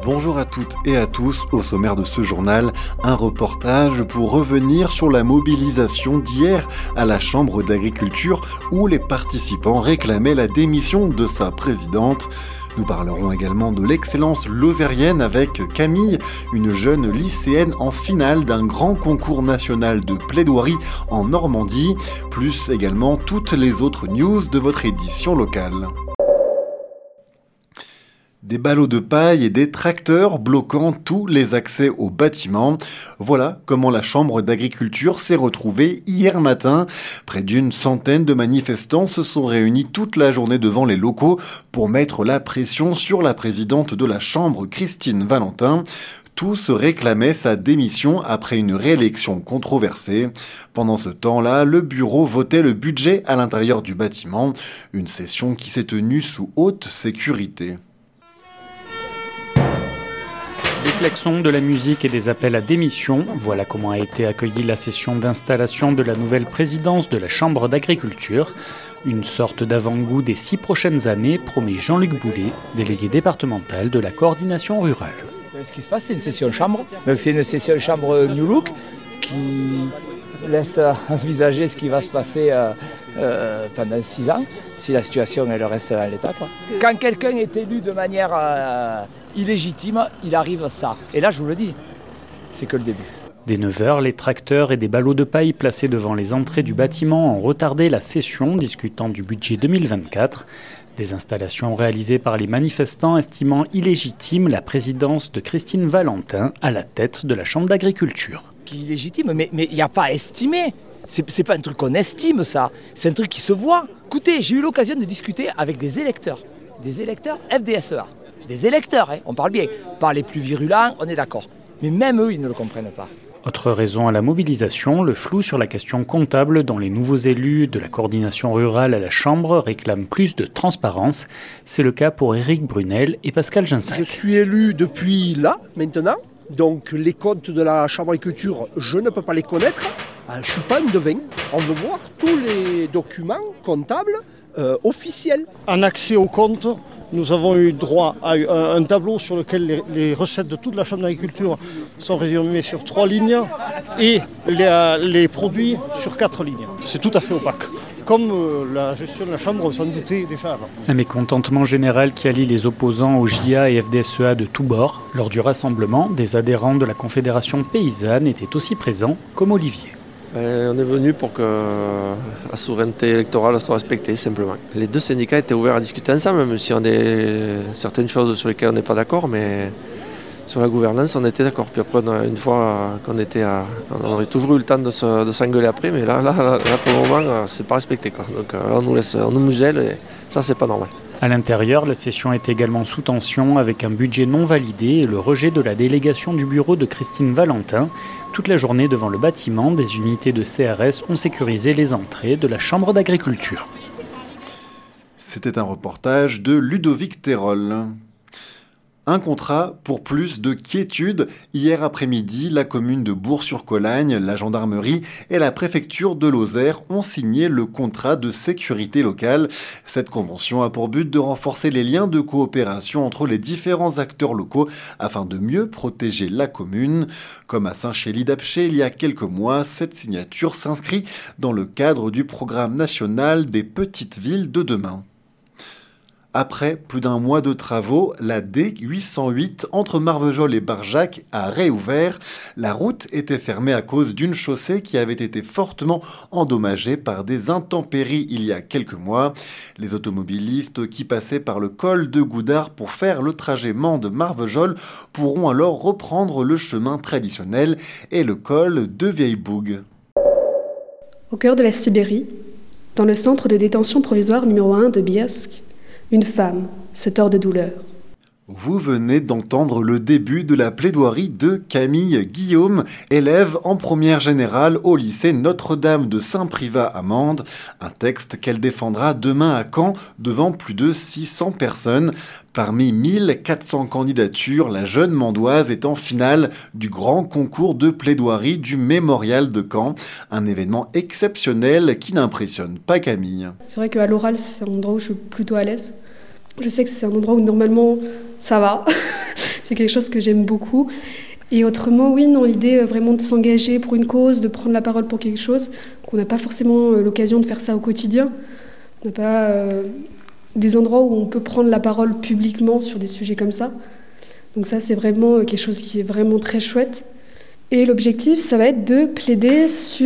Bonjour à toutes et à tous. Au sommaire de ce journal, un reportage pour revenir sur la mobilisation d'hier à la Chambre d'agriculture où les participants réclamaient la démission de sa présidente. Nous parlerons également de l'excellence lozérienne avec Camille, une jeune lycéenne en finale d'un grand concours national de plaidoirie en Normandie, plus également toutes les autres news de votre édition locale. Des ballots de paille et des tracteurs bloquant tous les accès au bâtiment. Voilà comment la Chambre d'agriculture s'est retrouvée hier matin. Près d'une centaine de manifestants se sont réunis toute la journée devant les locaux pour mettre la pression sur la présidente de la Chambre, Christine Valentin. Tous réclamaient sa démission après une réélection controversée. Pendant ce temps-là, le bureau votait le budget à l'intérieur du bâtiment, une session qui s'est tenue sous haute sécurité. Des klaxons, de la musique et des appels à démission, voilà comment a été accueillie la session d'installation de la nouvelle présidence de la Chambre d'agriculture. Une sorte d'avant-goût des 6 prochaines années, promet Jean-Luc Boulet, délégué départemental de la coordination rurale. Ce qui se passe, c'est une session chambre. Donc c'est une session chambre New Look qui laisse envisager ce qui va se passer pendant 6 ans, si la situation elle reste à l'état. Quand quelqu'un est élu de manière illégitime, il arrive à ça. Et là, je vous le dis, c'est que le début. Dès 9h, les tracteurs et des ballots de paille placés devant les entrées du bâtiment ont retardé la session discutant du budget 2024. Des installations réalisées par les manifestants estimant illégitime la présidence de Christine Valentin à la tête de la Chambre d'agriculture. Illégitime, mais il n'y a pas à estimer. C'est pas un truc qu'on estime, ça. C'est un truc qui se voit. Écoutez, j'ai eu l'occasion de discuter avec des électeurs FDSEA. Des électeurs, on parle bien. Pas les plus virulents, on est d'accord. Mais même eux, ils ne le comprennent pas. Autre raison à la mobilisation, le flou sur la question comptable dont les nouveaux élus de la coordination rurale à la Chambre réclament plus de transparence. C'est le cas pour Éric Brunel et Pascal Ginsac. Je suis élu depuis là, maintenant. Donc les comptes de la Chambre d'agriculture, je ne peux pas les connaître. Je ne suis pas un devin. On veut voir tous les documents comptables officiels. En accès aux comptes, nous avons eu droit à un tableau sur lequel les recettes de toute la Chambre d'agriculture sont résumées sur 3 lignes et les produits sur 4 lignes. C'est tout à fait opaque. Comme la gestion de la Chambre, on s'en doutait déjà avant. Un mécontentement général qui allie les opposants au JA et FDSEA de tous bords. Lors du rassemblement, des adhérents de la Confédération paysanne étaient aussi présents, comme Olivier. On est venu pour que la souveraineté électorale soit respectée, simplement. Les deux syndicats étaient ouverts à discuter ensemble, même si on a certaines choses sur lesquelles on n'est pas d'accord, mais sur la gouvernance, on était d'accord. Puis après, une fois on aurait toujours eu le temps de s'engueuler après, mais là pour le moment, c'est pas respecté, quoi. Donc là, on nous muselle et ça, c'est pas normal. À l'intérieur, la session est également sous tension avec un budget non validé et le rejet de la délégation du bureau de Christine Valentin. Toute la journée devant le bâtiment, des unités de CRS ont sécurisé les entrées de la Chambre d'agriculture. C'était un reportage de Ludovic Terol. Un contrat pour plus de quiétude. Hier après-midi, la commune de Bourg-sur-Colagne, la gendarmerie et la préfecture de Lozère ont signé le contrat de sécurité locale. Cette convention a pour but de renforcer les liens de coopération entre les différents acteurs locaux afin de mieux protéger la commune. Comme à Saint-Chély-d'Apcher il y a quelques mois, cette signature s'inscrit dans le cadre du programme national des petites villes de demain. Après plus d'un mois de travaux, la D808 entre Marvejols et Barjac a réouvert. La route était fermée à cause d'une chaussée qui avait été fortement endommagée par des intempéries il y a quelques mois. Les automobilistes qui passaient par le col de Goudard pour faire le trajet Mende-Marvejols pourront alors reprendre le chemin traditionnel et le col de Vieille-Bougue. Au cœur de la Sibérie, dans le centre de détention provisoire numéro 1 de Bielsk, une femme se tord de douleur. Vous venez d'entendre le début de la plaidoirie de Camille Guillaume, élève en première générale au lycée Notre-Dame de Saint-Privat à Mende. Un texte qu'elle défendra demain à Caen devant plus de 600 personnes. Parmi 1400 candidatures, la jeune Mandoise est en finale du grand concours de plaidoirie du Mémorial de Caen. Un événement exceptionnel qui n'impressionne pas Camille. C'est vrai qu'à l'oral, c'est un endroit où je suis plutôt à l'aise. Je sais que c'est un endroit où normalement ça va. C'est quelque chose que j'aime beaucoup. Et autrement, oui, non, l'idée vraiment de s'engager pour une cause, de prendre la parole pour quelque chose, qu'on n'a pas forcément l'occasion de faire ça au quotidien. On n'a pas des endroits où on peut prendre la parole publiquement sur des sujets comme ça. Donc ça, c'est vraiment quelque chose qui est vraiment très chouette. Et l'objectif, ça va être de plaider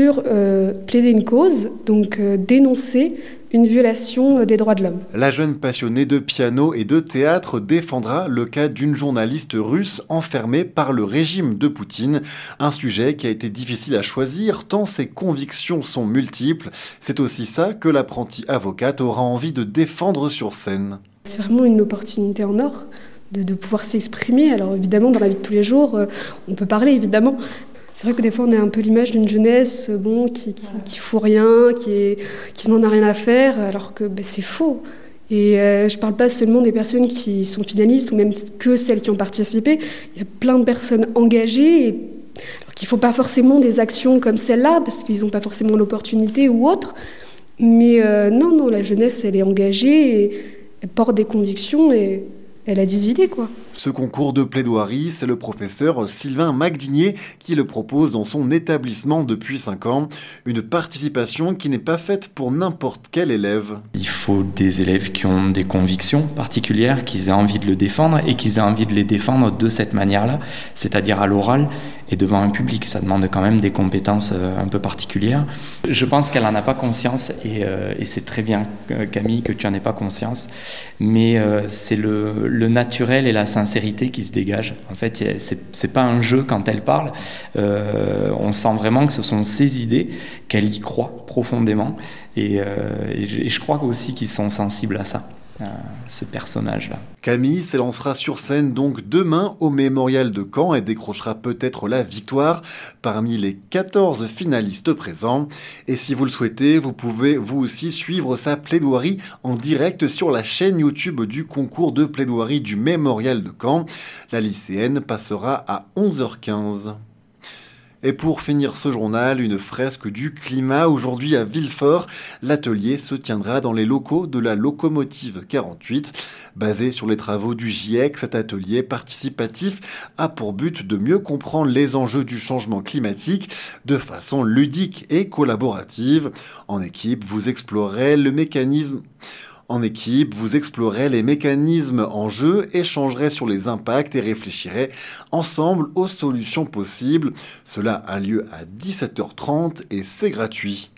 une cause, donc dénoncer une violation des droits de l'homme. La jeune passionnée de piano et de théâtre défendra le cas d'une journaliste russe enfermée par le régime de Poutine. Un sujet qui a été difficile à choisir tant ses convictions sont multiples. C'est aussi ça que l'apprentie avocate aura envie de défendre sur scène. C'est vraiment une opportunité en or de pouvoir s'exprimer. Alors évidemment, dans la vie de tous les jours, on peut parler évidemment. C'est vrai que des fois, on a un peu l'image d'une jeunesse qui fout rien, qui n'en a rien à faire, alors que c'est faux. Et je ne parle pas seulement des personnes qui sont finalistes ou même que celles qui ont participé. Il y a plein de personnes engagées alors qu'il ne faut pas forcément des actions comme celle-là parce qu'ils n'ont pas forcément l'opportunité ou autre. Mais non, la jeunesse, elle est engagée, et elle porte des convictions et elle a des idées, quoi. Ce concours de plaidoirie, c'est le professeur Sylvain Magdinier qui le propose dans son établissement depuis 5 ans. Une participation qui n'est pas faite pour n'importe quel élève. Il faut des élèves qui ont des convictions particulières, qu'ils aient envie de le défendre et qu'ils aient envie de les défendre de cette manière-là, c'est-à-dire à l'oral et devant un public. Ça demande quand même des compétences un peu particulières. Je pense qu'elle n'en a pas conscience et c'est très bien, Camille, que tu n'en aies pas conscience. Mais c'est le naturel et la sincérité qui se dégage. En fait, c'est pas un jeu quand elle parle. On sent vraiment que ce sont ses idées, qu'elle y croit profondément. Et je crois aussi qu'ils sont sensibles à ça, ce personnage-là. Camille s'élancera sur scène donc demain au Mémorial de Caen et décrochera peut-être la victoire parmi les 14 finalistes présents. Et si vous le souhaitez, vous pouvez vous aussi suivre sa plaidoirie en direct sur la chaîne YouTube du concours de plaidoirie du Mémorial de Caen. La lycéenne passera à 11h15. Et pour finir ce journal, une fresque du climat. Aujourd'hui à Villefort, l'atelier se tiendra dans les locaux de la locomotive 48. Basé sur les travaux du GIEC, cet atelier participatif a pour but de mieux comprendre les enjeux du changement climatique de façon ludique et collaborative. En équipe, vous explorerez les mécanismes en jeu, échangerez sur les impacts et réfléchirez ensemble aux solutions possibles. Cela a lieu à 17h30 et c'est gratuit.